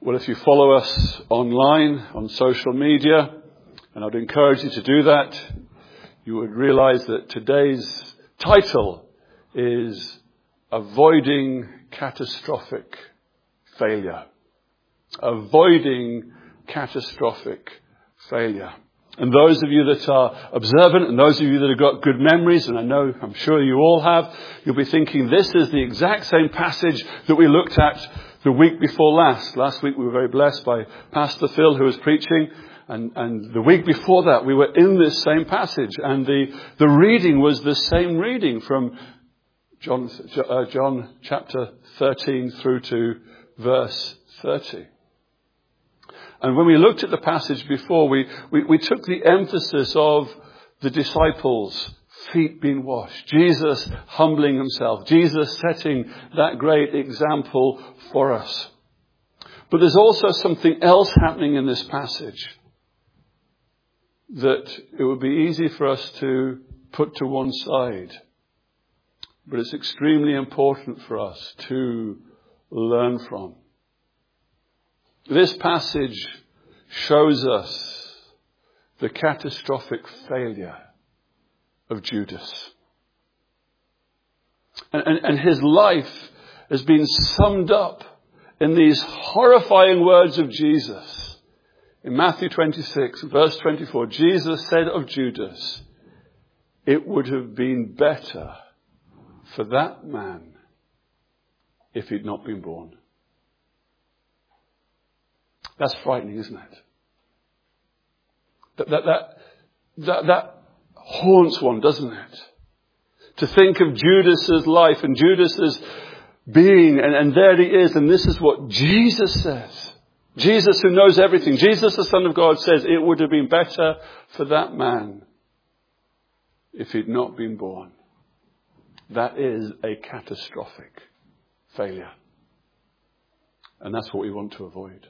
Well, if you follow us online, on social media, and I'd encourage you to do that, you would realize that today's title is Avoiding Catastrophic Failure. Avoiding Catastrophic Failure. And those of you that are observant and those of you that have got good memories, and I'm sure you all have, you'll be thinking this is the exact same passage that we looked at the week before last. Last week we were very blessed by Pastor Phil who was preaching, and the week before that we were in this same passage, and the reading was the same reading from John chapter 13 through to verse 30. And when we looked at the passage before, we took the emphasis of the disciples' feet being washed. Jesus humbling himself. Jesus setting that great example for us. But there's also something else happening in this passage that it would be easy for us to put to one side. But it's extremely important for us to learn from. This passage shows us the catastrophic failure of Judas. And his life has been summed up in these horrifying words of Jesus. In Matthew 26, verse 24, Jesus said of Judas, "It would have been better for that man if he'd not been born." That's frightening, isn't it? That haunts one, doesn't it? To think of Judas's life and Judas's being, and there he is, and this is what Jesus says. Jesus, who knows everything, Jesus, the Son of God, says it would have been better for that man if he'd not been born. That is a catastrophic failure. And that's what we want to avoid.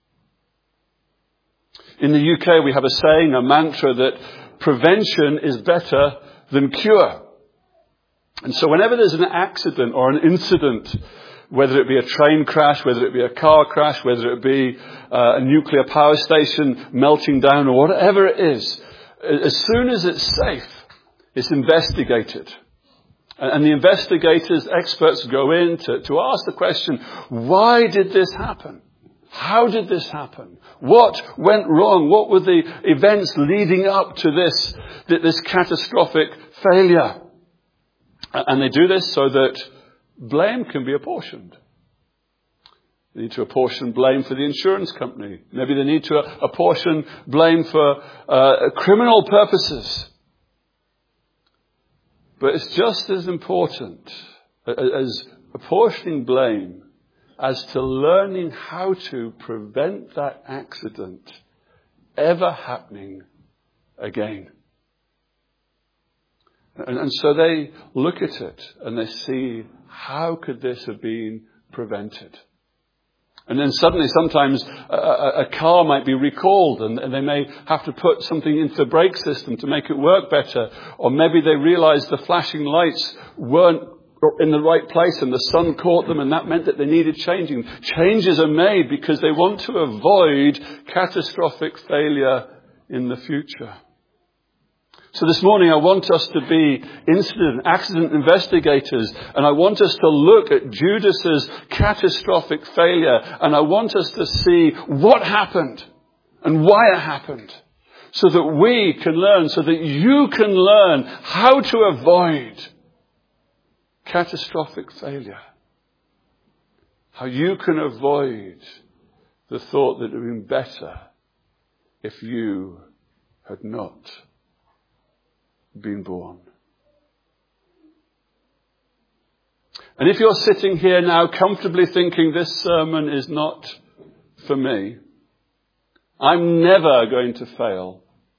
In the UK, we have a saying, a mantra, that prevention is better than cure. And so whenever there's an accident or an incident, whether it be a train crash, whether it be a car crash, whether it be a nuclear power station melting down or whatever it is, as soon as it's safe, it's investigated. And the investigators, experts go in to ask the question, why did this happen? How did this happen? What went wrong? What were the events leading up to this catastrophic failure? And they do this so that blame can be apportioned. They need to apportion blame for the insurance company. Maybe they need to apportion blame for criminal purposes. But it's just as important as apportioning blame as to learning how to prevent that accident ever happening again. And so they look at it and they see, how could this have been prevented? And then suddenly, sometimes a car might be recalled and they may have to put something into the brake system to make it work better. Or maybe they realize the flashing lights weren't in the right place and the sun caught them, and that meant that they needed changing. Changes are made because they want to avoid catastrophic failure in the future. So this morning I want us to be accident investigators, and I want us to look at Judas's catastrophic failure, and I want us to see what happened and why it happened, so that we can learn, so that you can learn how to avoid catastrophic failure. How you can avoid the thought that it would have been better if you had not been born. And if you're sitting here now comfortably thinking this sermon is not for me, I'm never going to fail,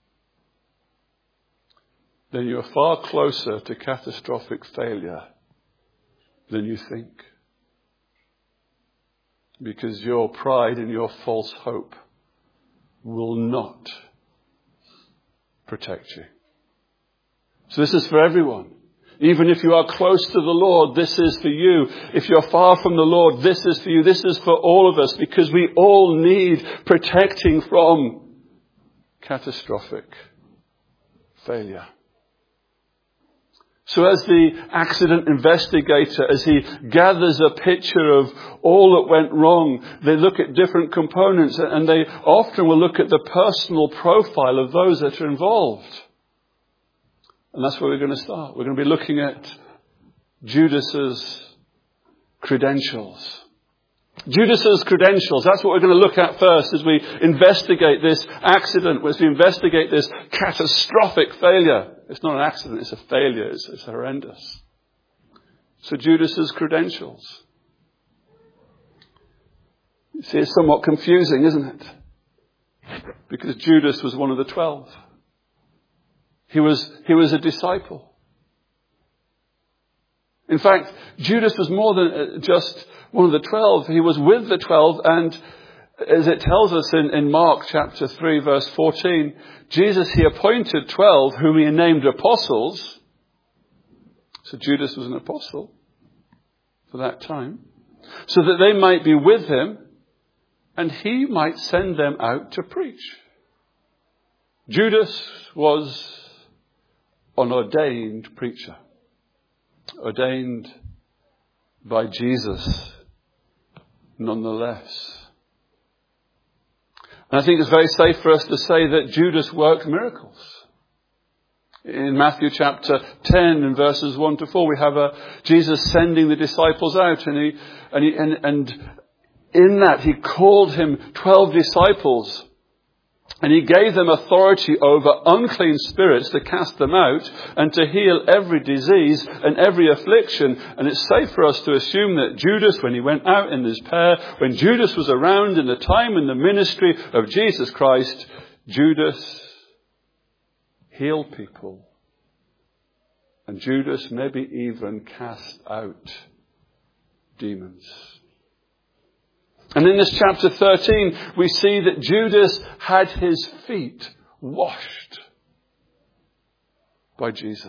then you're far closer to catastrophic failure than you think. Because your pride and your false hope will not protect you. So this is for everyone. Even if you are close to the Lord, this is for you. If you're far from the Lord, this is for you. This is for all of us, because we all need protecting from catastrophic failure. So as the accident investigator, as he gathers a picture of all that went wrong, they look at different components, and they often will look at the personal profile of those that are involved. And that's where we're going to start. We're going to be looking at Judas's credentials. Judas's credentials. That's what we're going to look at first as we investigate this accident, as we investigate this catastrophic failure. It's not an accident, it's a failure. It's horrendous. So Judas's credentials. You see, it's somewhat confusing, isn't it? Because Judas was one of the 12. He was a disciple. In fact, Judas was more than just one of the 12. He was with the 12, and as it tells us in Mark chapter 3 verse 14, Jesus, he appointed 12 whom he named apostles. So Judas was an apostle for that time, so that they might be with him and he might send them out to preach. Judas was an ordained preacher, ordained by Jesus nonetheless. And I think it's very safe for us to say that Judas worked miracles. In Matthew chapter 10 and verses 1 to 4, we have Jesus sending the disciples out, and in that he called him 12 disciples. And he gave them authority over unclean spirits to cast them out and to heal every disease and every affliction. And it's safe for us to assume that Judas, when he went out in his pair, when Judas was around in the time in the ministry of Jesus Christ, Judas healed people. And Judas maybe even cast out demons. And in this chapter 13, we see that Judas had his feet washed by Jesus.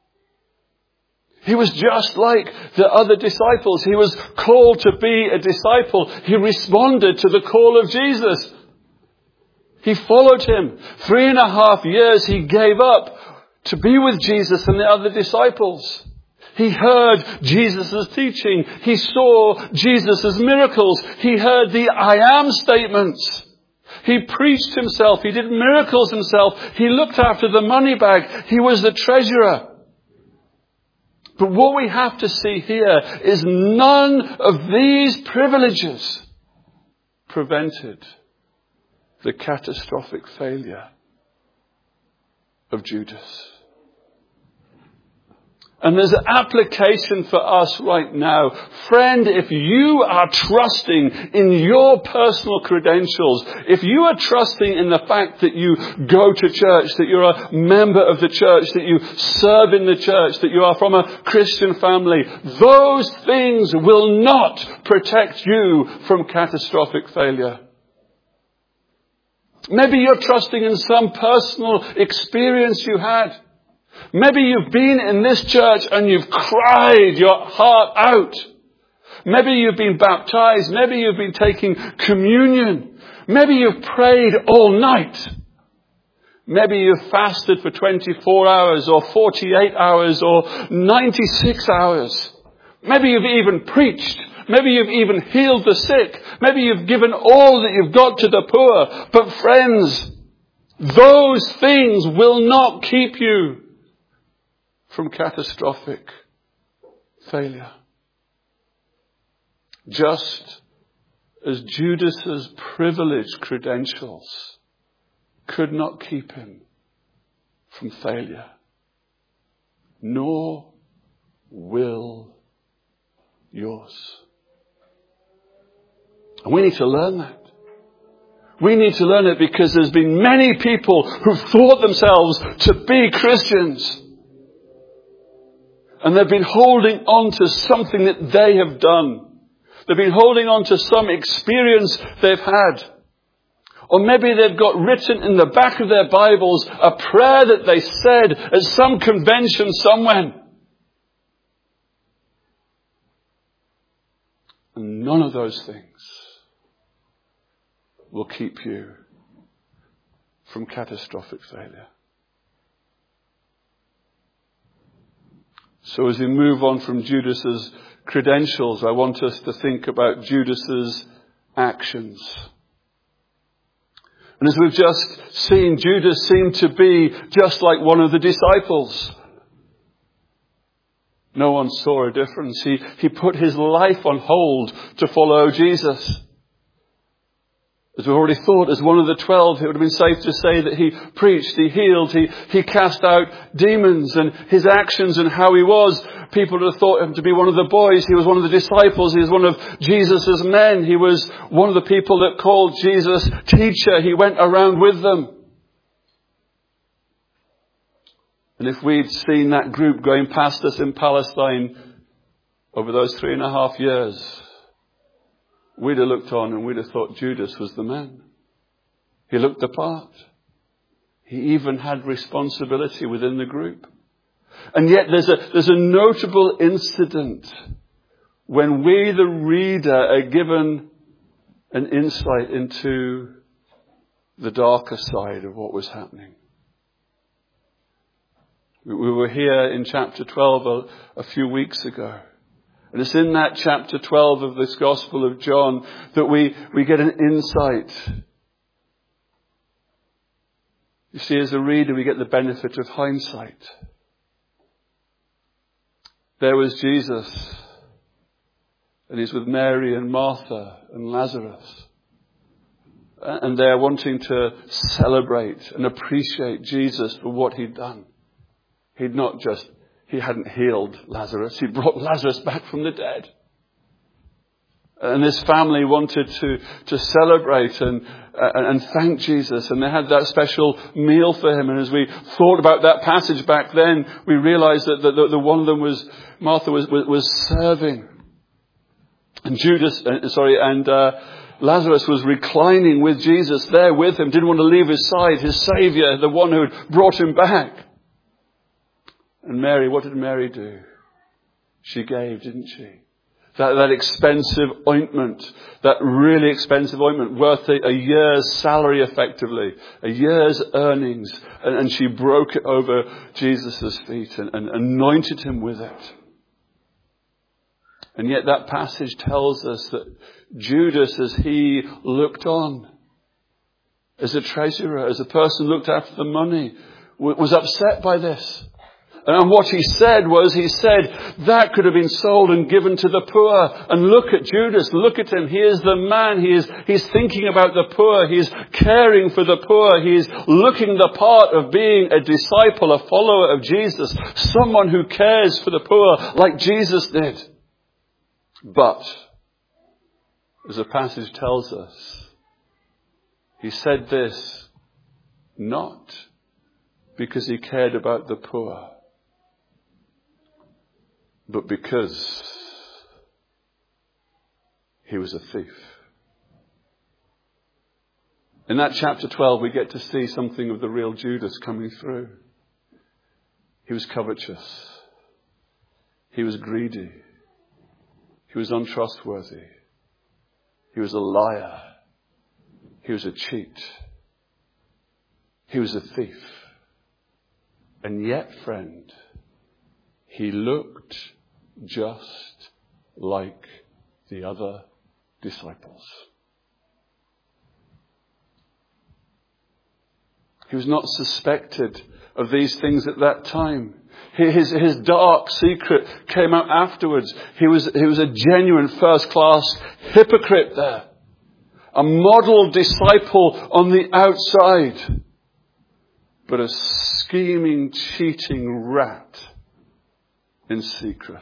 He was just like the other disciples. He was called to be a disciple. He responded to the call of Jesus. He followed him. 3.5 years he gave up to be with Jesus and the other disciples. He heard Jesus' teaching. He saw Jesus' miracles. He heard the I am statements. He preached himself. He did miracles himself. He looked after the money bag. He was the treasurer. But what we have to see here is none of these privileges prevented the catastrophic failure of Judas. And there's an application for us right now. Friend, if you are trusting in your personal credentials, if you are trusting in the fact that you go to church, that you're a member of the church, that you serve in the church, that you are from a Christian family, those things will not protect you from catastrophic failure. Maybe you're trusting in some personal experience you had. Maybe you've been in this church and you've cried your heart out. Maybe you've been baptized. Maybe you've been taking communion. Maybe you've prayed all night. Maybe you've fasted for 24 hours or 48 hours or 96 hours. Maybe you've even preached. Maybe you've even healed the sick. Maybe you've given all that you've got to the poor. But friends, those things will not keep you from catastrophic failure. Just as Judas's privileged credentials could not keep him from failure, nor will yours. And we need to learn that. We need to learn it because there's been many people who've thought themselves to be Christians. And they've been holding on to something that they have done. They've been holding on to some experience they've had. Or maybe they've got written in the back of their Bibles a prayer that they said at some convention somewhere. none of those things will keep you from catastrophic failure. So as we move on from Judas's credentials, I want us to think about Judas's actions. And as we've just seen, Judas seemed to be just like one of the disciples. No one saw a difference. He put his life on hold to follow Jesus. As we already thought, as one of the 12, it would have been safe to say that he preached, he healed, he cast out demons, and his actions and how he was, people would have thought him to be one of the boys. He was one of the disciples. He was one of Jesus' men. He was one of the people that called Jesus teacher. He went around with them. And if we'd seen that group going past us in Palestine over those 3.5 years, we'd have looked on and we'd have thought Judas was the man. He looked the part. He even had responsibility within the group. And yet there's a notable incident when we, the reader, are given an insight into the darker side of what was happening. We were here in chapter 12 a few weeks ago. And it's in that chapter 12 of this Gospel of John that we get an insight. You see, as a reader, we get the benefit of hindsight. There was Jesus, and he's with Mary and Martha and Lazarus. And they're wanting to celebrate and appreciate Jesus for what he'd done. He hadn't healed Lazarus. He brought Lazarus back from the dead. And this family wanted to celebrate and thank Jesus. And they had that special meal for him. And as we thought about that passage back then, we realized that the one of them Martha was serving. And Lazarus was reclining with Jesus there with him. Didn't want to leave his side, his Savior, the one who had brought him back. And Mary, what did Mary do? She gave, didn't she? That expensive ointment, that really expensive ointment, worth a year's salary effectively, a year's earnings. And she broke it over Jesus' feet and anointed him with it. And yet that passage tells us that Judas, as he looked on, as a treasurer, as a person who looked after the money, was upset by this. And what he said, that could have been sold and given to the poor. And look at Judas, look at him. He is the man. He's thinking about the poor. He's caring for the poor. He's looking the part of being a disciple, a follower of Jesus. Someone who cares for the poor like Jesus did. But, as the passage tells us, he said this not because he cared about the poor, but because he was a thief. In that chapter 12, we get to see something of the real Judas coming through. He was covetous. He was greedy. He was untrustworthy. He was a liar. He was a cheat. He was a thief. And yet, friend, he looked just like the other disciples. He was not suspected of these things at that time. His dark secret came out afterwards. He was a genuine first-class hypocrite there. A model disciple on the outside. But a scheming, cheating rat in secret.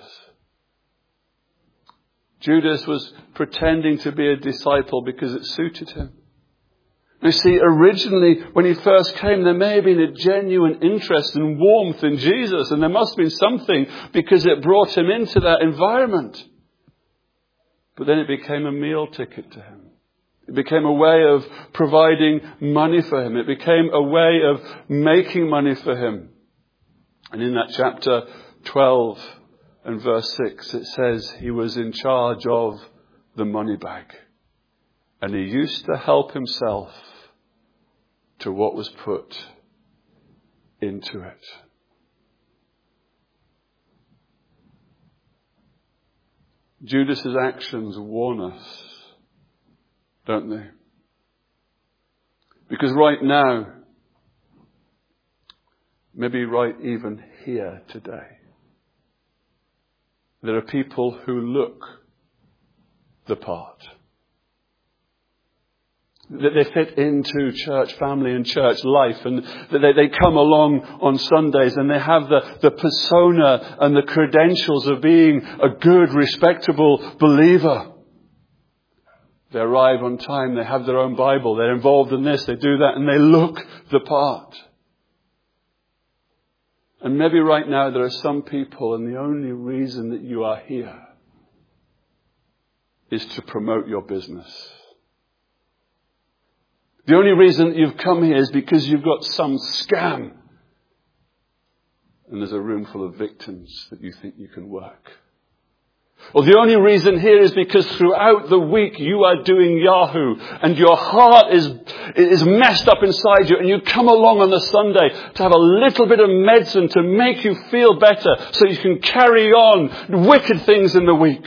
Judas was pretending to be a disciple because it suited him. You see, originally, when he first came, there may have been a genuine interest and warmth in Jesus, and there must have been something because it brought him into that environment. But then it became a meal ticket to him. It became a way of providing money for him. It became a way of making money for him. And in that chapter 12 and verse 6, it says he was in charge of the money bag. And he used to help himself to what was put into it. Judas's actions warn us, don't they? Because right now, maybe right even here today, there are people who look the part. That they fit into church family and church life, and that they come along on Sundays and they have the persona and the credentials of being a good, respectable believer. They arrive on time, they have their own Bible, they're involved in this, they do that, and they look the part. And maybe right now there are some people, and the only reason that you are here is to promote your business. The only reason that you've come here is because you've got some scam. And there's a room full of victims that you think you can work. Or the only reason here is because throughout the week you are doing Yahoo and your heart is messed up inside you, and you come along on the Sunday to have a little bit of medicine to make you feel better so you can carry on wicked things in the week.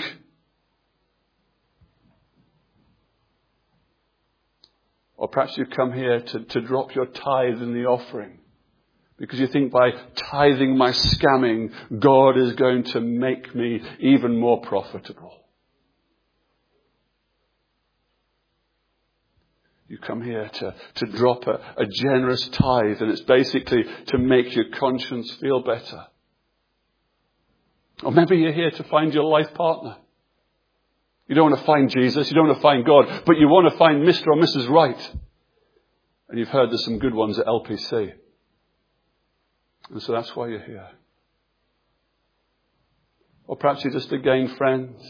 Or perhaps you come here to drop your tithe in the offering because you think by tithing my scamming, God is going to make me even more profitable. You come here to drop a generous tithe, and it's basically to make your conscience feel better. Or maybe you're here to find your life partner. You don't want to find Jesus, you don't want to find God, but you want to find Mr. or Mrs. Right. And you've heard there's some good ones at LPC. And so that's why you're here. Or perhaps you're just again friends.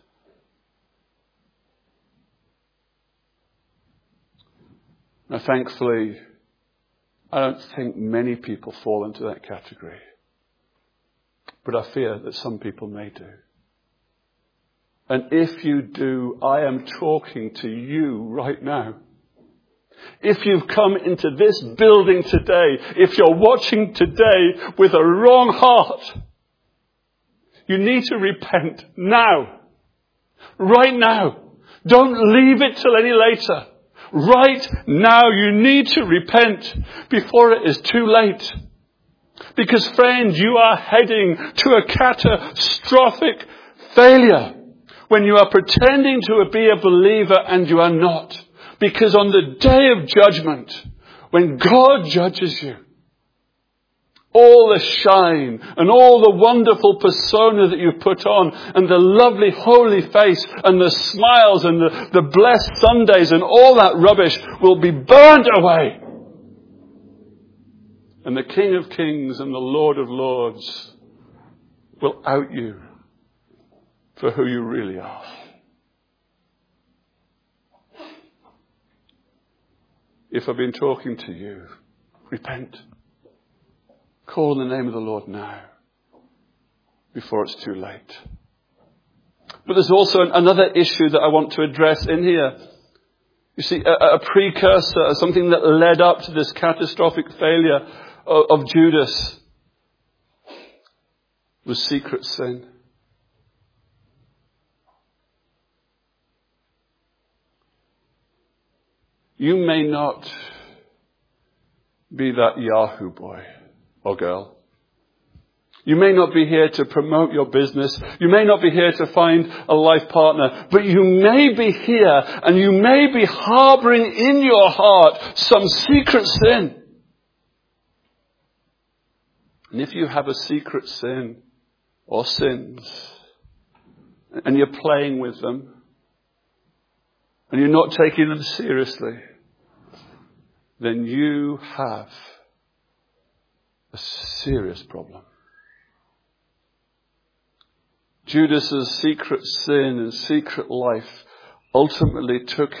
Now thankfully, I don't think many people fall into that category. But I fear that some people may do. And if you do, I am talking to you right now. If you've come into this building today, if you're watching today with a wrong heart, you need to repent now. Right now. Don't leave it till any later. Right now you need to repent before it is too late. Because friend, you are heading to a catastrophic failure when you are pretending to be a believer and you are not. Because on the day of judgment, when God judges you, all the shine and all the wonderful persona that you put on and the lovely holy face and the smiles and the blessed Sundays and all that rubbish will be burned away. And the King of Kings and the Lord of Lords will out you for who you really are. If I've been talking to you, repent. Call on the name of the Lord now, before it's too late. But there's also another issue that I want to address in here. You see, a precursor, something that led up to this catastrophic failure of Judas was secret sin. You may not be that Yahoo boy or girl. You may not be here to promote your business. You may not be here to find a life partner. But you may be here and you may be harboring in your heart some secret sin. And if you have a secret sin or sins and you're playing with them and you're not taking them seriously, then you have a serious problem. Judas's secret sin and secret life ultimately took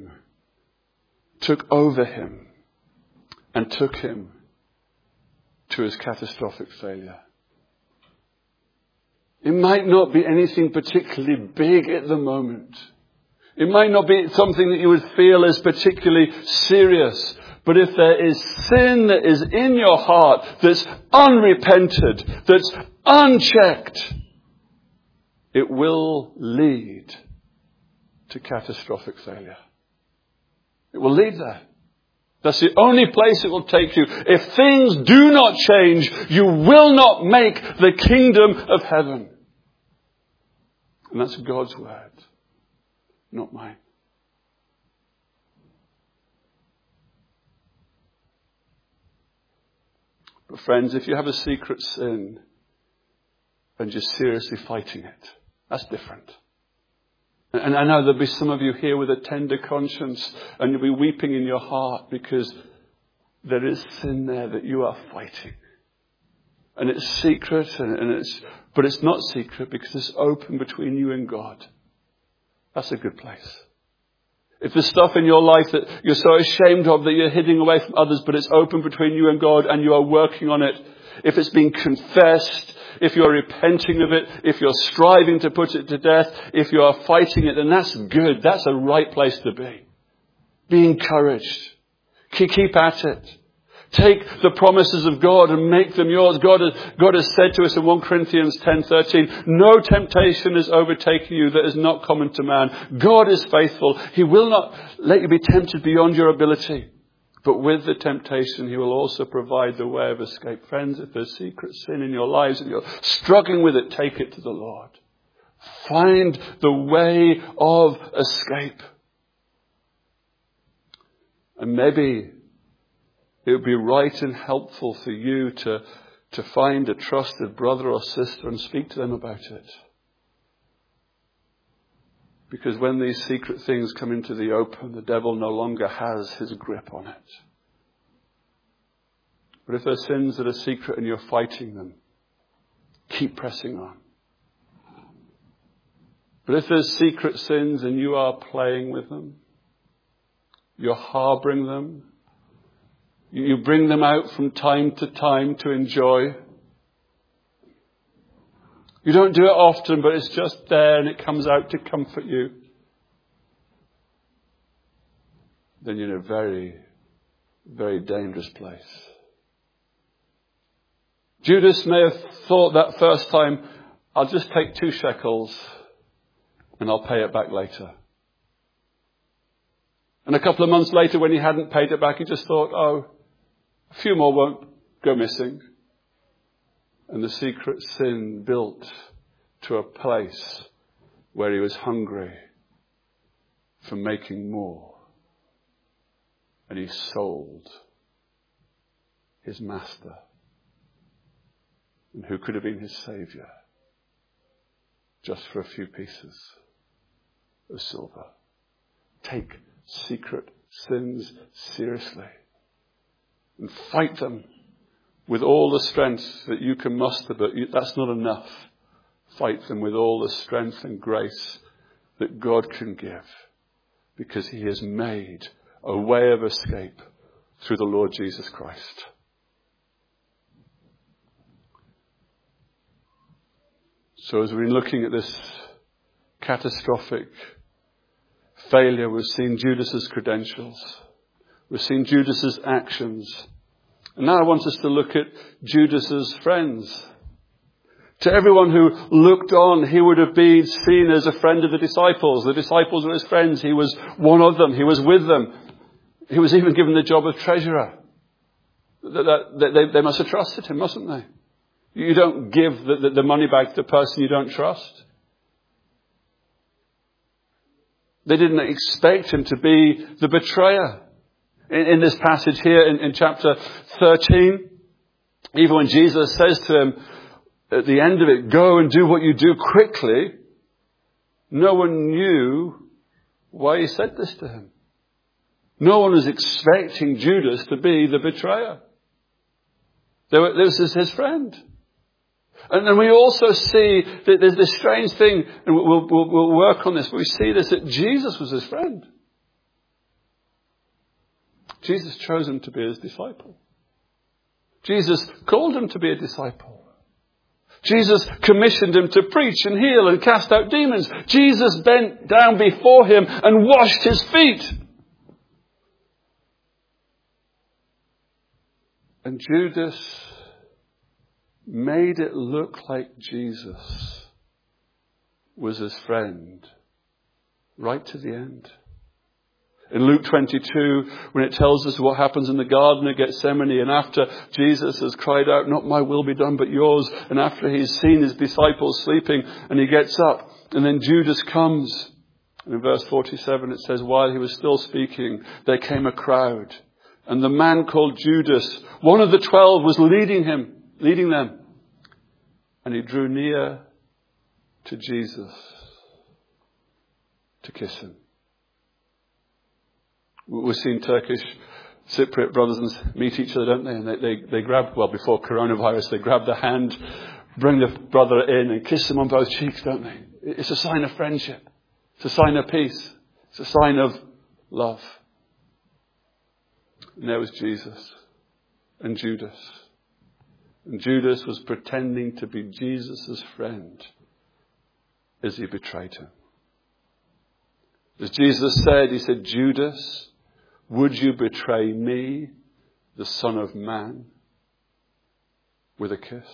over him, and took him to his catastrophic failure. It might not be anything particularly big at the moment, It might not be something that you would feel is particularly serious. But if there is sin that is in your heart, that's unrepented, that's unchecked, it will lead to catastrophic failure. It will lead there. That's the only place it will take you. If things do not change, you will not make the kingdom of heaven. And that's God's word, not mine. But friends, if you have a secret sin and you're seriously fighting it, that's different. And I know there'll be some of you here with a tender conscience and you'll be weeping in your heart because there is sin there that you are fighting. And it's secret, but it's not secret because it's open between you and God. That's a good place. If there's stuff in your life that you're so ashamed of that you're hiding away from others, but it's open between you and God and you are working on it, if it's been confessed, if you're repenting of it, if you're striving to put it to death, if you are fighting it, then that's good. That's a right place to be. Be encouraged. Keep at it. Take the promises of God and make them yours. God has said to us in 1 Corinthians 10:13, no temptation is overtaking you that is not common to man. God is faithful. He will not let you be tempted beyond your ability. But with the temptation, He will also provide the way of escape. Friends, if there's secret sin in your lives and you're struggling with it, take it to the Lord. Find the way of escape. And maybe it would be right and helpful for you to find a trusted brother or sister and speak to them about it. Because when these secret things come into the open, the devil no longer has his grip on it. But if there's sins that are secret and you're fighting them, keep pressing on. But if there's secret sins and you are playing with them, you're harboring them, you bring them out from time to time to enjoy. You don't do it often, but it's just there and it comes out to comfort you. Then you're in a very, very dangerous place. Judas may have thought that first time, I'll just take 2 shekels and I'll pay it back later. And a couple of months later when he hadn't paid it back, he just thought, oh, a few more won't go missing. And the secret sin built to a place where he was hungry for making more. And he sold his master, and who could have been his saviour, just for a few pieces of silver. Take secret sins seriously and fight them with all the strength that you can muster, but that's not enough. Fight them with all the strength and grace that God can give, because He has made a way of escape through the Lord Jesus Christ. So as we're looking at this catastrophic failure, we've seen Judas's credentials. We've seen Judas's actions. And now I want us to look at Judas's friends. To everyone who looked on, he would have been seen as a friend of the disciples. The disciples were his friends. He was one of them. He was with them. He was even given the job of treasurer. They must have trusted him, mustn't they? You don't give the money back to the person you don't trust. They didn't expect him to be the betrayer. In this passage here in chapter 13, even when Jesus says to him at the end of it, go and do what you do quickly, no one knew why he said this to him. No one was expecting Judas to be the betrayer. This is his friend. And then we also see that there's this strange thing, and we'll work on this, but we see this, that Jesus was his friend. Jesus chose him to be his disciple. Jesus called him to be a disciple. Jesus commissioned him to preach and heal and cast out demons. Jesus bent down before him and washed his feet. And Judas made it look like Jesus was his friend right to the end. In Luke 22, when it tells us what happens in the Garden of Gethsemane, and after Jesus has cried out, "Not my will be done, but yours," and after he's seen his disciples sleeping, and he gets up, and then Judas comes. And in verse 47 it says, while he was still speaking, there came a crowd. And the man called Judas, one of the 12, was leading them. And he drew near to Jesus to kiss him. We've seen Turkish Cypriot brothers meet each other, don't they? And they grab, well, before coronavirus, they grab the hand, bring the brother in and kiss him on both cheeks, don't they? It's a sign of friendship. It's a sign of peace. It's a sign of love. And there was Jesus and Judas. And Judas was pretending to be Jesus' friend as he betrayed him. As Jesus said, he said, "Judas, would you betray me, the Son of Man, with a kiss?"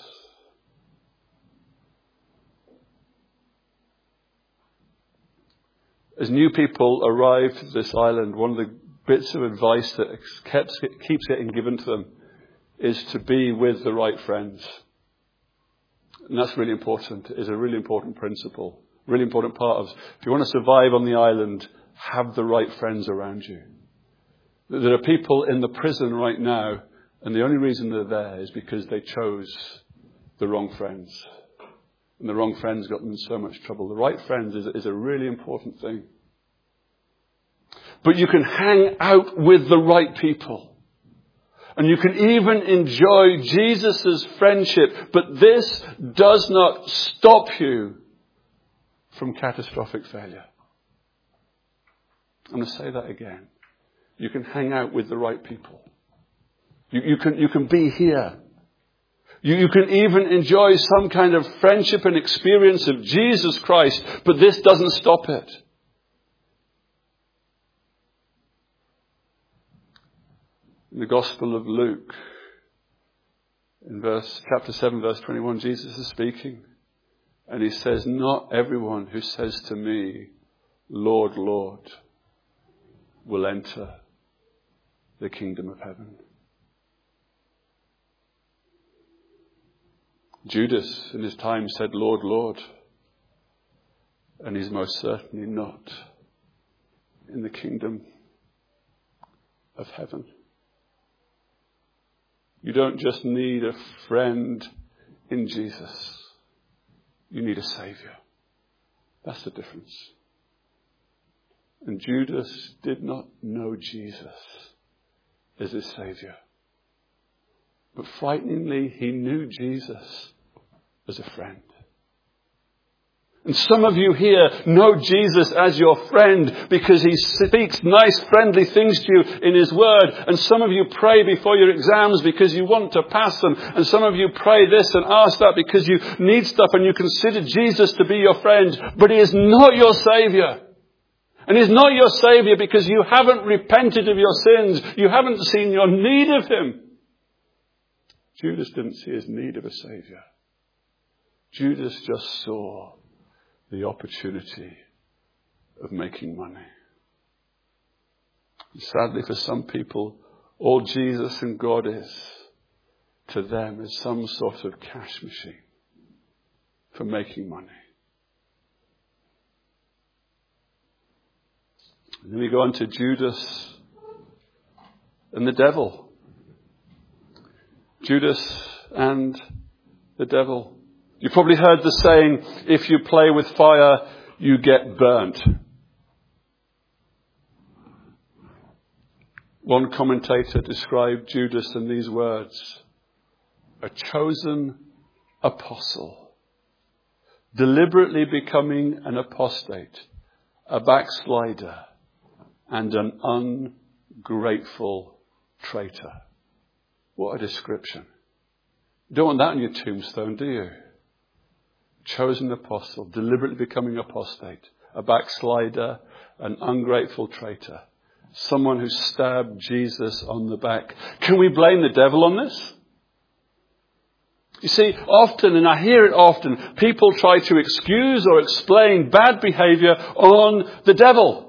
As new people arrive to this island, one of the bits of advice that keeps getting given to them is to be with the right friends. And that's really important. It's a really important principle. Really important part of, if you want to survive on the island, have the right friends around you. There are people in the prison right now, and the only reason they're there is because they chose the wrong friends. And the wrong friends got them in so much trouble. The right friends is a really important thing. But you can hang out with the right people. And you can even enjoy Jesus' friendship. But this does not stop you from catastrophic failure. I'm going to say that again. You can hang out with the right people. You can be here. You can even enjoy some kind of friendship and experience of Jesus Christ, but this doesn't stop it. In the Gospel of Luke, in chapter 7, verse 21, Jesus is speaking. And he says, "Not everyone who says to me, 'Lord, Lord,' will enter the kingdom of heaven." Judas in his time said, "Lord, Lord," and he's most certainly not in the kingdom of heaven. You don't just need a friend in Jesus. You need a Saviour. That's the difference. And Judas did not know Jesus as his Saviour. But frighteningly, he knew Jesus as a friend. And some of you here know Jesus as your friend because he speaks nice, friendly things to you in his word. And some of you pray before your exams because you want to pass them. And some of you pray this and ask that because you need stuff and you consider Jesus to be your friend. But he is not your Saviour. And he's not your Saviour because you haven't repented of your sins. You haven't seen your need of him. Judas didn't see his need of a Saviour. Judas just saw the opportunity of making money. And sadly, for some people, all Jesus and God to them is some sort of cash machine for making money. And then we go on to Judas and the devil. Judas and the devil. You've probably heard the saying, if you play with fire, you get burnt. One commentator described Judas in these words: a chosen apostle, deliberately becoming an apostate, a backslider, and an ungrateful traitor. What a description. You don't want that on your tombstone, do you? chosen apostle, deliberately becoming apostate, a backslider, an ungrateful traitor, someone who stabbed Jesus on the back. Can we blame the devil on this? You see, often, and I hear it often, people try to excuse or explain bad behavior on the devil.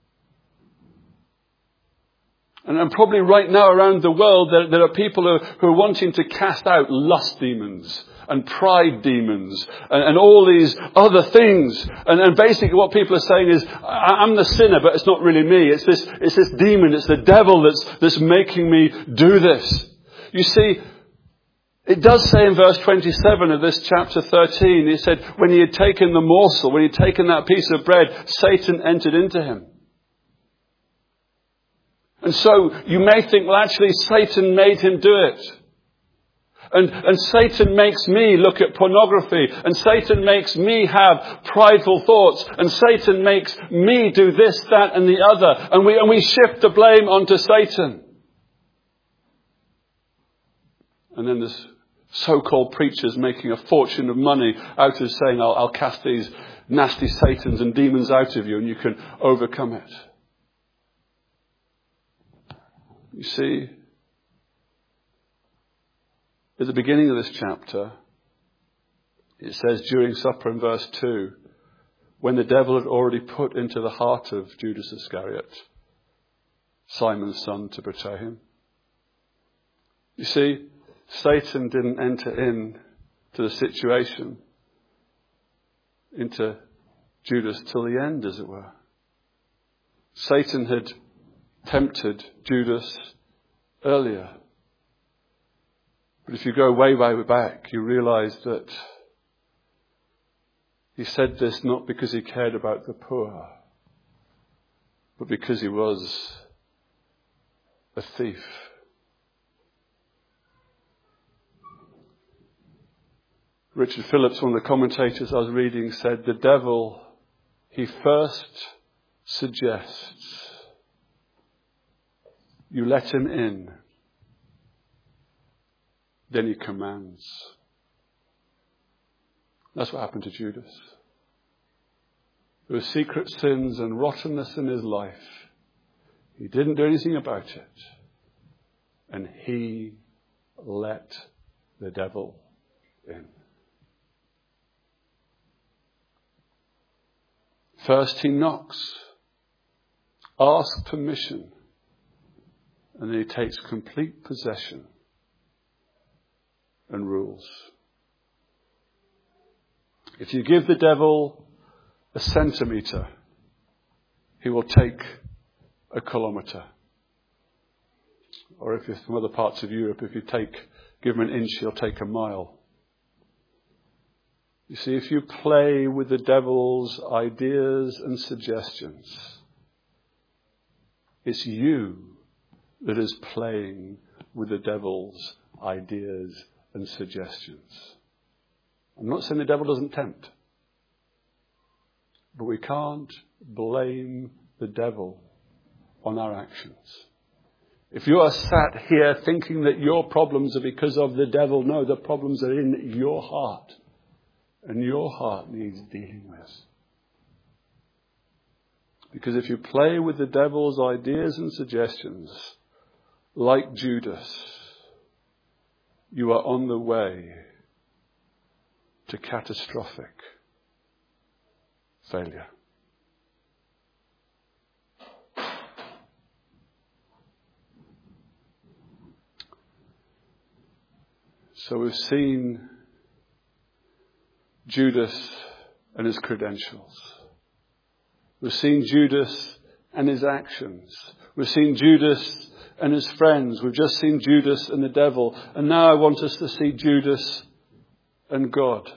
And probably right now around the world, there are people who are wanting to cast out lust demons and pride demons and all these other things. And basically what people are saying is, I'm the sinner, but it's not really me. It's this demon, it's the devil that's making me do this. You see, it does say in verse 27 of this chapter 13, it said, when he had taken the morsel, when he had taken that piece of bread, Satan entered into him. And so you may think, well, actually, Satan made him do it. And Satan makes me look at pornography. And Satan makes me have prideful thoughts. And Satan makes me do this, that, and the other. And we shift the blame onto Satan. And then there's so-called preachers making a fortune of money out of saying, I'll cast these nasty Satans and demons out of you and you can overcome it. You see, at the beginning of this chapter, it says during supper in verse 2, when the devil had already put into the heart of Judas Iscariot, Simon's son, to betray him. You see, Satan didn't enter in to the situation, into Judas till the end, as it were. Satan had tempted Judas earlier. But if you go way back, you realize that he said this not because he cared about the poor, but because he was a thief. Richard Phillips, one of the commentators I was reading, said, the devil, he first suggests you let him in, then he commands. That's what happened to Judas. There were secret sins and rottenness in his life. He didn't do anything about it. And he let the devil in. First he knocks, asks permission, and then he takes complete possession and rules. If you give the devil a centimetre, he will take a kilometre. Or if you're from other parts of Europe, if you give him an inch, he'll take a mile. You see, if you play with the devil's ideas and suggestions, it's you that is playing with the devil's ideas and suggestions. I'm not saying the devil doesn't tempt, but we can't blame the devil on our actions. If you are sat here thinking that your problems are because of the devil, no, the problems are in your heart. And your heart needs dealing with. Because if you play with the devil's ideas and suggestions, like Judas, you are on the way to catastrophic failure. So we've seen Judas and his credentials. We've seen Judas and his actions. We've seen Judas and his friends. We've just seen Judas and the devil. And now I want us to see Judas and God.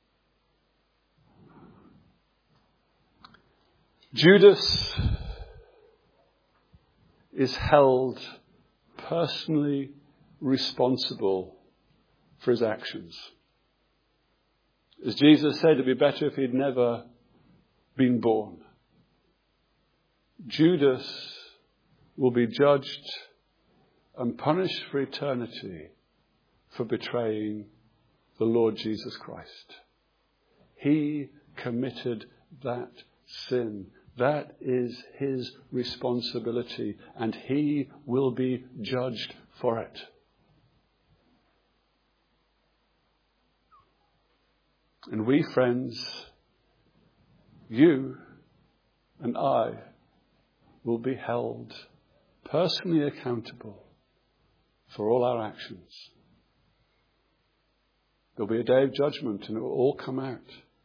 Judas is held personally responsible for his actions. As Jesus said, it'd be better if he'd never been born. Judas will be judged and punished for eternity for betraying the Lord Jesus Christ. He committed that sin. That is his responsibility, and he will be judged for it. And we, friends, you and I will be held personally accountable for all our actions. There'll be a day of judgment and it will all come out.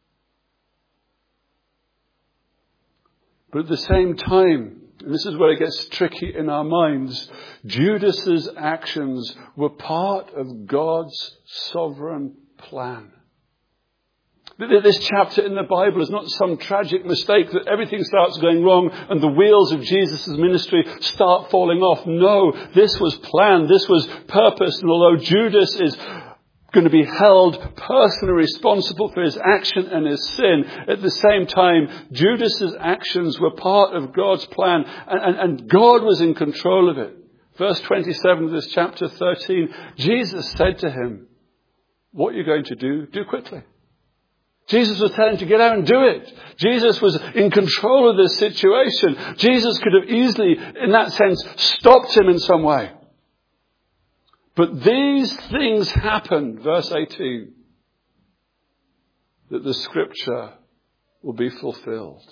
But at the same time, and this is where it gets tricky in our minds, Judas's actions were part of God's sovereign plan. This chapter in the Bible is not some tragic mistake that everything starts going wrong and the wheels of Jesus' ministry start falling off. No, this was planned. This was purposed. And although Judas is going to be held personally responsible for his action and his sin, at the same time, Judas's actions were part of God's plan, and God was in control of it. Verse 27 of this chapter 13, Jesus said to him, what you're going to do quickly. Jesus was telling him to get out and do it. Jesus was in control of this situation. Jesus could have easily, in that sense, stopped him in some way. But these things happened, verse 18, that the scripture will be fulfilled.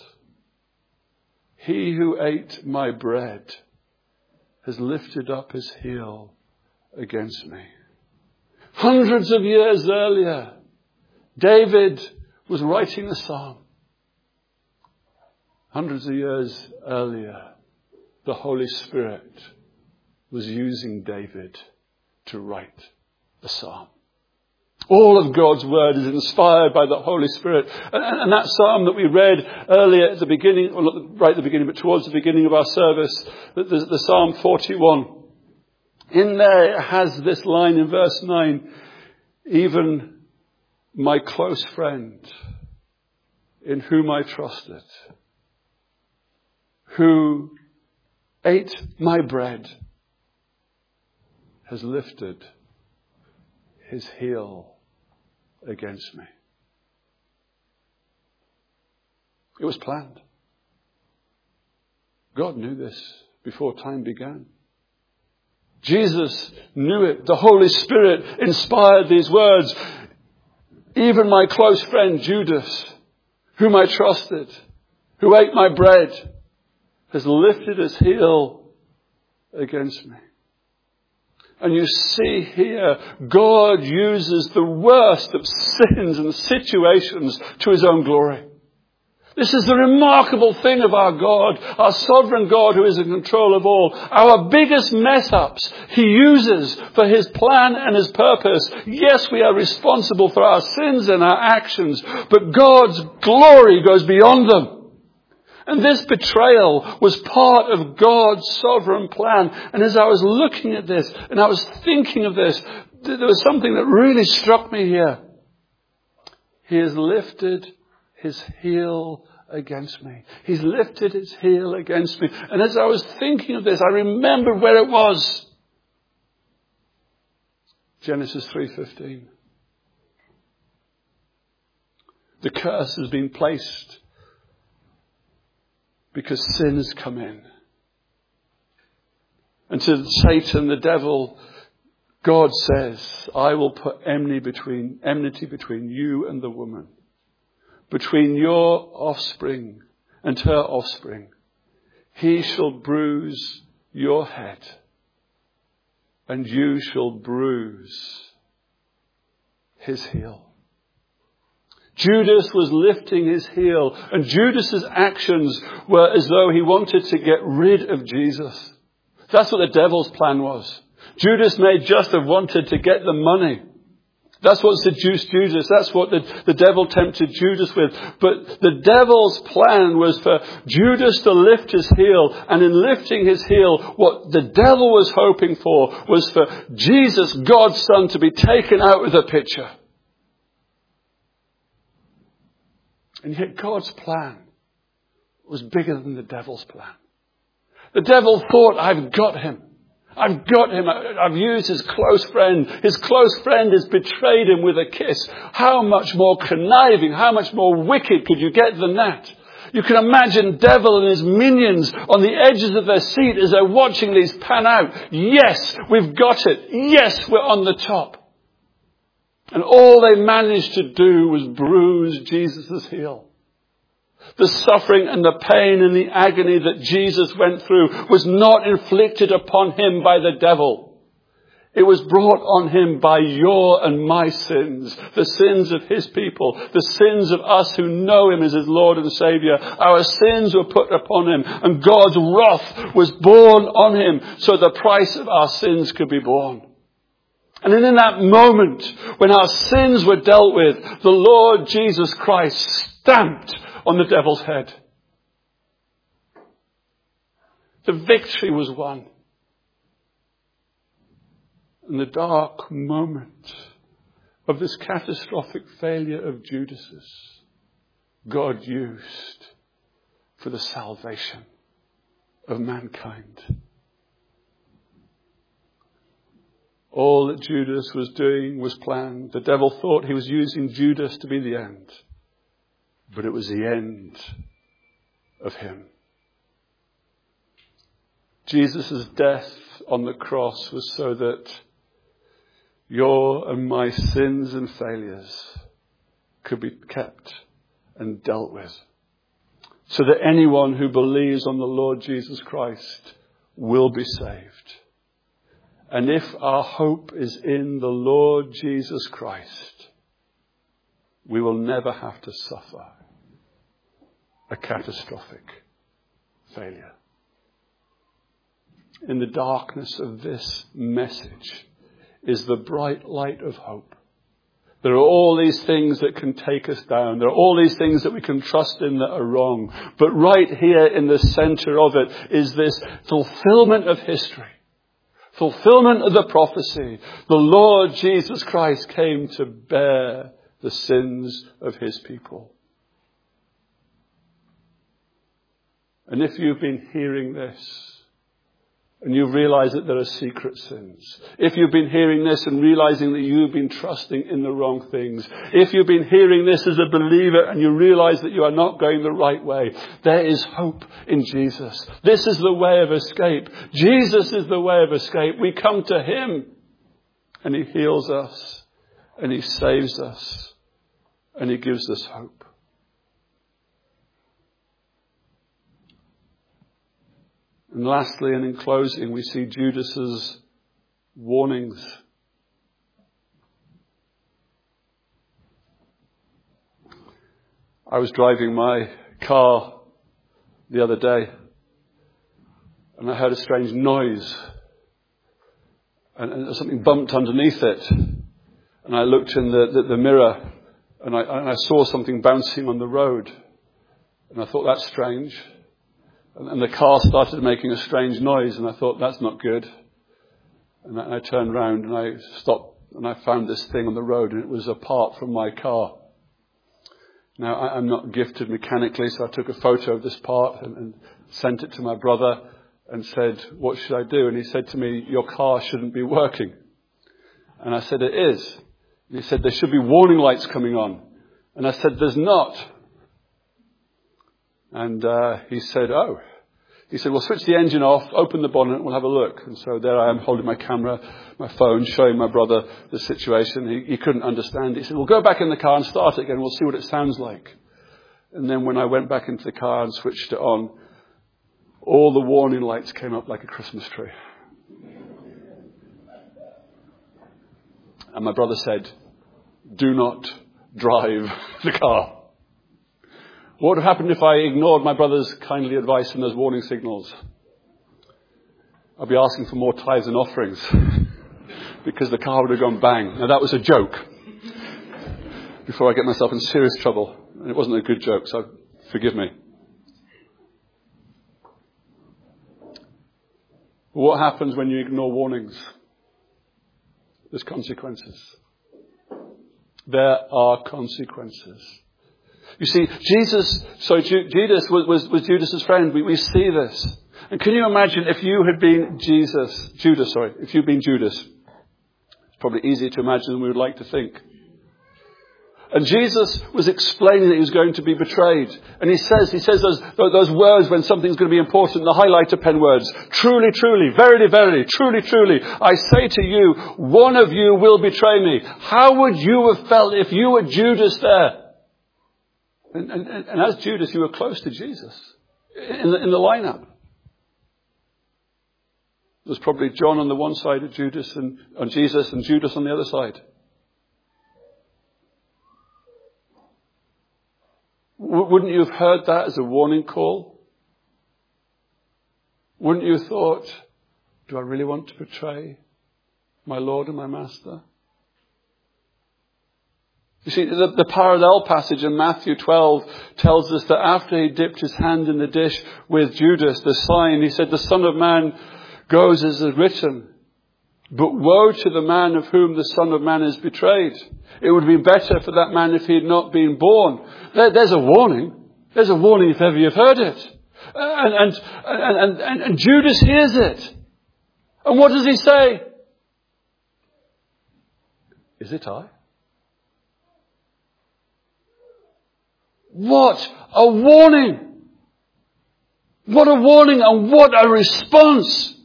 He who ate my bread has lifted up his heel against me. Hundreds of years earlier, David was writing a psalm. Hundreds of years earlier, the Holy Spirit was using David to write a psalm. All of God's word is inspired by the Holy Spirit. And that psalm that we read earlier at the beginning, well, not right at the beginning, but towards the beginning of our service, the Psalm 41. In there it has this line in verse 9, even my close friend, in whom I trusted, who ate my bread, has lifted his heel against me. It was planned. God knew this before time began. Jesus knew it. The Holy Spirit inspired these words. Even my close friend Judas, whom I trusted, who ate my bread, has lifted his heel against me. And you see here, God uses the worst of sins and situations to his own glory. This is the remarkable thing of our God, our sovereign God who is in control of all. Our biggest mess-ups he uses for his plan and his purpose. Yes, we are responsible for our sins and our actions, but God's glory goes beyond them. And this betrayal was part of God's sovereign plan. And as I was looking at this and I was thinking of this, there was something that really struck me here. He has lifted his heel against me. He's lifted his heel against me. And as I was thinking of this, I remembered where it was. Genesis 3:15. The curse has been placed because sin has come in. And to Satan, the devil, God says, I will put enmity between you and the woman, between your offspring and her offspring. He shall bruise your head, and you shall bruise his heel. Judas was lifting his heel, and Judas's actions were as though he wanted to get rid of Jesus. That's what the devil's plan was. Judas may just have wanted to get the money. That's what seduced Judas. That's what the devil tempted Judas with. But the devil's plan was for Judas to lift his heel. And in lifting his heel, what the devil was hoping for was for Jesus, God's Son, to be taken out of the picture. And yet God's plan was bigger than the devil's plan. The devil thought, I've got him. I've got him. I've used his close friend. His close friend has betrayed him with a kiss. How much more conniving, how much more wicked could you get than that? You can imagine Devil and his minions on the edges of their seat as they're watching these pan out. Yes, we've got it. Yes, we're on the top. And all they managed to do was bruise Jesus' heel. The suffering and the pain and the agony that Jesus went through was not inflicted upon him by the devil. It was brought on him by your and my sins, the sins of his people, the sins of us who know him as his Lord and Saviour. Our sins were put upon him, and God's wrath was borne on him so the price of our sins could be borne. And then in that moment, when our sins were dealt with, the Lord Jesus Christ stamped on the devil's head. The victory was won. In the dark moment of this catastrophic failure of Judas's, God used for the salvation of mankind. All that Judas was doing was planned. The devil thought he was using Judas to be the end. But it was the end of him. Jesus' death on the cross was so that your and my sins and failures could be kept and dealt with. So that anyone who believes on the Lord Jesus Christ will be saved. And if our hope is in the Lord Jesus Christ, we will never have to suffer a catastrophic failure. In the darkness of this message is the bright light of hope. There are all these things that can take us down. There are all these things that we can trust in that are wrong. But right here in the center of it is this fulfillment of history. Fulfillment of the prophecy. The Lord Jesus Christ came to bear the sins of his people. And if you've been hearing this, and you realize that there are secret sins, if you've been hearing this and realizing that you've been trusting in the wrong things, if you've been hearing this as a believer and you realize that you are not going the right way, there is hope in Jesus. This is the way of escape. Jesus is the way of escape. We come to him and he heals us and he saves us and he gives us hope. And lastly, and in closing, we see Judas's warnings. I was driving my car the other day and I heard a strange noise and something bumped underneath it. And I looked in the mirror and I saw something bouncing on the road. And I thought, that's strange. And the car started making a strange noise, and I thought, that's not good. And I turned round and I stopped and I found this thing on the road, and it was a part from my car. Now, I'm not gifted mechanically, so I took a photo of this part and sent it to my brother and said, what should I do? And he said to me, your car shouldn't be working. And I said, it is. And he said, there should be warning lights coming on. And I said, there's not. And he said, oh. He said, well, switch the engine off, open the bonnet, and we'll have a look. And so there I am holding my camera, my phone, showing my brother the situation. He couldn't understand it. He said, well, go back in the car and start it again. We'll see what it sounds like. And then when I went back into the car and switched it on, all the warning lights came up like a Christmas tree. And my brother said, do not drive the car. What would have happened if I ignored my brother's kindly advice and those warning signals? I'd be asking for more tithes and offerings because the car would have gone bang. Now that was a joke before I get myself in serious trouble. And it wasn't a good joke, so forgive me. What happens when you ignore warnings? There's consequences. There are consequences. You see, Judas was Judas's friend. We see this. And can you imagine if you had been Judas, if you'd been Judas? It's probably easier to imagine than we would like to think. And Jesus was explaining that he was going to be betrayed. And he says those words when something's going to be important, the highlighter pen words. Truly, truly, verily, verily, truly, truly, I say to you, one of you will betray me. How would you have felt if you were Judas there? And as Judas, you were close to Jesus in the lineup. There's probably John on the one side of Jesus and Judas on the other side. Wouldn't you have heard that as a warning call? Wouldn't you have thought, do I really want to betray my Lord and my Master? You see, the parallel passage in Matthew 12 tells us that after he dipped his hand in the dish with Judas, the sign, he said, the Son of Man goes as is written. But woe to the man of whom the Son of Man is betrayed. It would be better for that man if he had not been born. There's a warning. There's a warning if ever you've heard it. And Judas hears it. And what does he say? Is it I? What a warning! What a warning and what a response!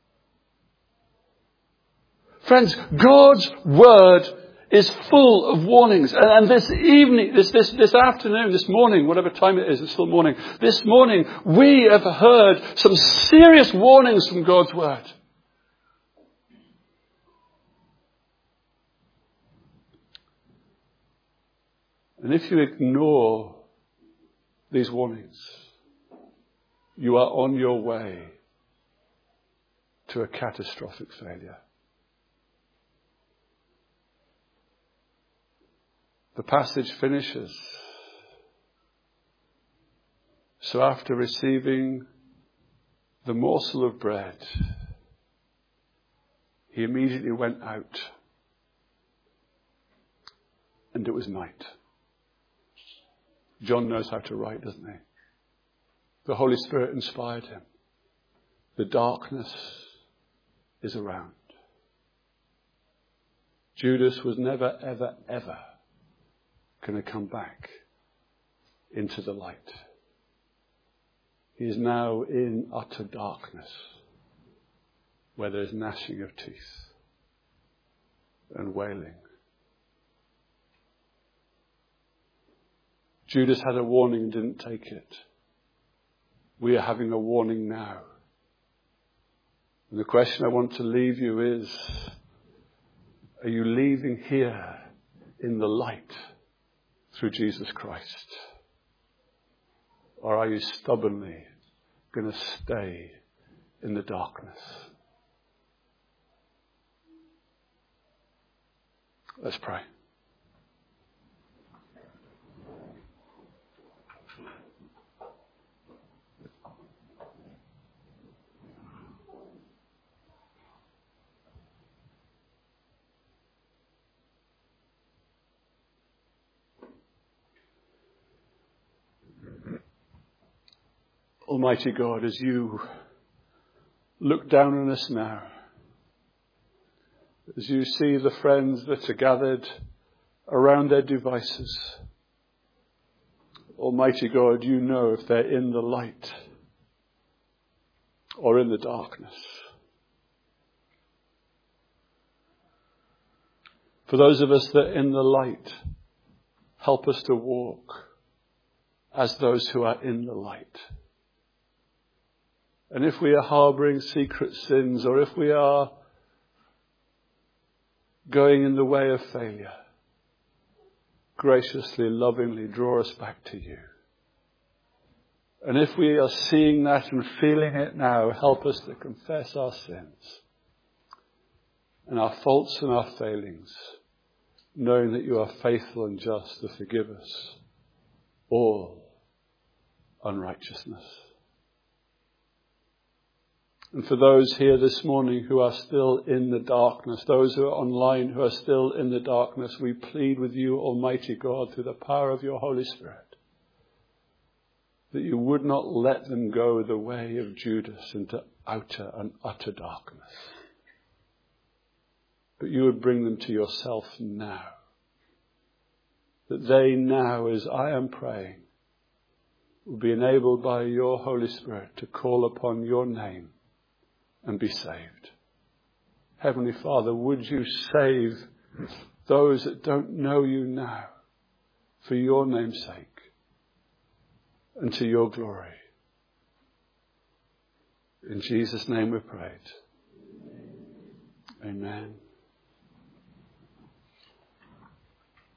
Friends, God's word is full of warnings. And this evening, this afternoon, this morning, whatever time it is, it's still morning. This morning, we have heard some serious warnings from God's word. And if you ignore these warnings, you are on your way to a catastrophic failure. The passage finishes. So after receiving the morsel of bread, he immediately went out. And it was night. John knows how to write, doesn't he? The Holy Spirit inspired him. The darkness is around. Judas was never, ever, ever going to come back into the light. He is now in utter darkness where there is gnashing of teeth and wailing. Judas had a warning and didn't take it. We are having a warning now. And the question I want to leave you is, are you leaving here in the light through Jesus Christ? Or are you stubbornly going to stay in the darkness? Let's pray. Almighty God, as you look down on us now, as you see the friends that are gathered around their devices, Almighty God, you know if they're in the light or in the darkness. For those of us that are in the light, help us to walk as those who are in the light. And if we are harboring secret sins, or if we are going in the way of failure, graciously, lovingly draw us back to you. And if we are seeing that and feeling it now, help us to confess our sins and our faults and our failings, knowing that you are faithful and just to forgive us all unrighteousness. And for those here this morning who are still in the darkness, those who are online who are still in the darkness, we plead with you, Almighty God, through the power of your Holy Spirit, that you would not let them go the way of Judas into outer and utter darkness, but you would bring them to yourself now. That they now, as I am praying, will be enabled by your Holy Spirit to call upon your name and be saved. Heavenly Father, would you save those that don't know you now for your name's sake and to your glory. In Jesus' name we prayed. Amen.